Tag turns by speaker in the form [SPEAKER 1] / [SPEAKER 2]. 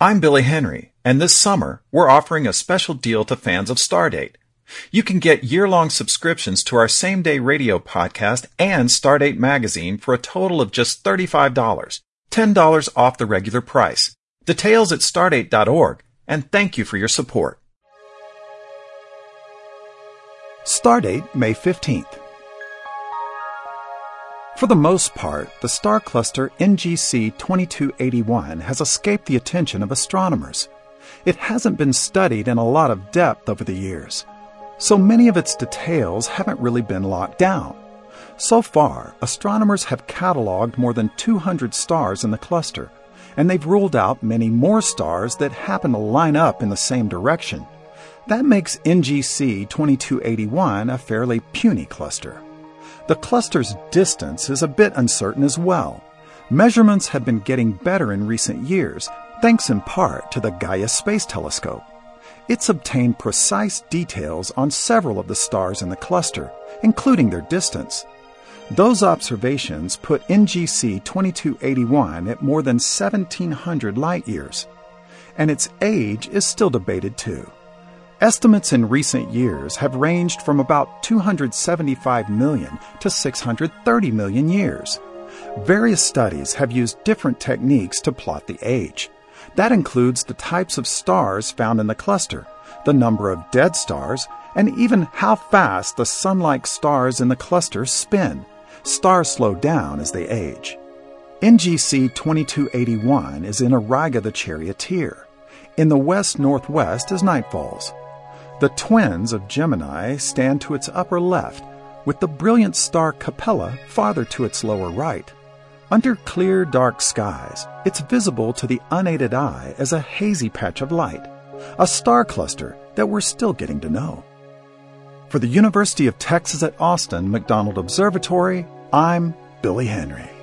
[SPEAKER 1] I'm Billy Henry, and this summer we're offering a special deal to fans of Stardate. You can get year-long subscriptions to our same-day radio podcast and Stardate magazine for a total of just $35, $10 off the regular price. Details at stardate.org, and thank you for your support.
[SPEAKER 2] Stardate, May 15th. For the most part, the star cluster NGC 2281 has escaped the attention of astronomers. It hasn't been studied in a lot of depth over the years, so many of its details haven't really been locked down. So far, astronomers have cataloged more than 200 stars in the cluster, and they've ruled out many more stars that happen to line up in the same direction. That makes NGC 2281 a fairly puny cluster. The cluster's distance is a bit uncertain as well. Measurements have been getting better in recent years, thanks in part to the Gaia Space Telescope. It's obtained precise details on several of the stars in the cluster, including their distance. Those observations put NGC 2281 at more than 1,700 light-years. And its age is still debated too. Estimates in recent years have ranged from about 275 million to 630 million years. Various studies have used different techniques to plot the age. That includes the types of stars found in the cluster, the number of dead stars, and even how fast the sun-like stars in the cluster spin. Stars slow down as they age. NGC 2281 is in Auriga the Charioteer. In the west-northwest is Nightfalls. The twins of Gemini stand to its upper left, with the brilliant star Capella farther to its lower right. Under clear, dark skies, it's visible to the unaided eye as a hazy patch of light, a star cluster that we're still getting to know. For the University of Texas at Austin McDonald Observatory, I'm Billy Henry.